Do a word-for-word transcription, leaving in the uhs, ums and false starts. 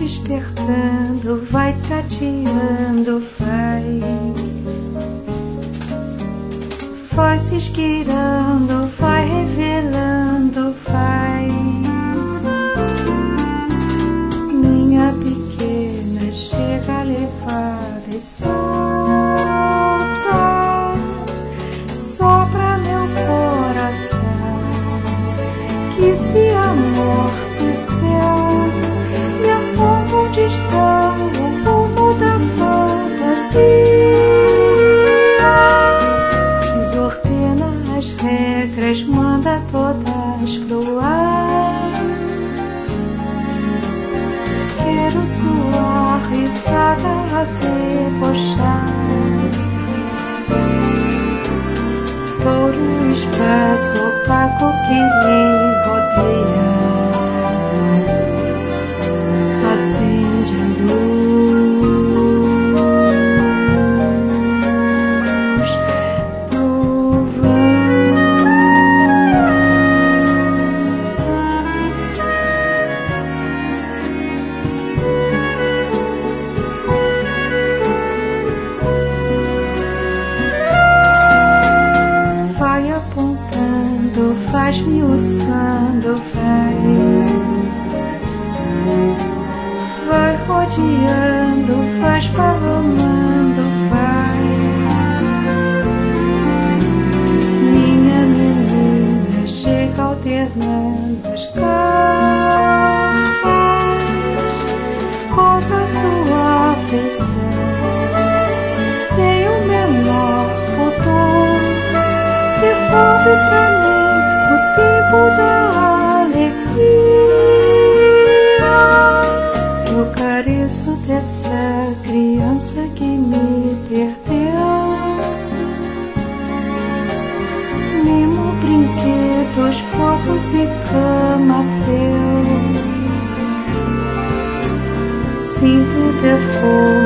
despertando, vai tateando, vai, vai se esgueirando, vai revelando, vai. Minha pequena chega levada e solta, sopra meu coração, que se amorteceu. Me aponta onde está o rumo da fantasia. Desordena as regras, manda todas pro ar. Quero suar, risada a debochar. Todo o espaço opaco que lhe rodeia. Vai esmiuçando, vai, vai rodeando, vai esparramando, vai. Minha menina chega alternando as cartas, rosa sua afeição, sem o menor pudor, devolve pra mim o tempo da alegria. Eu careço dessa criança que me perdeu. Mimo, brinquedos, fotos e cama feu. Sinto o perfume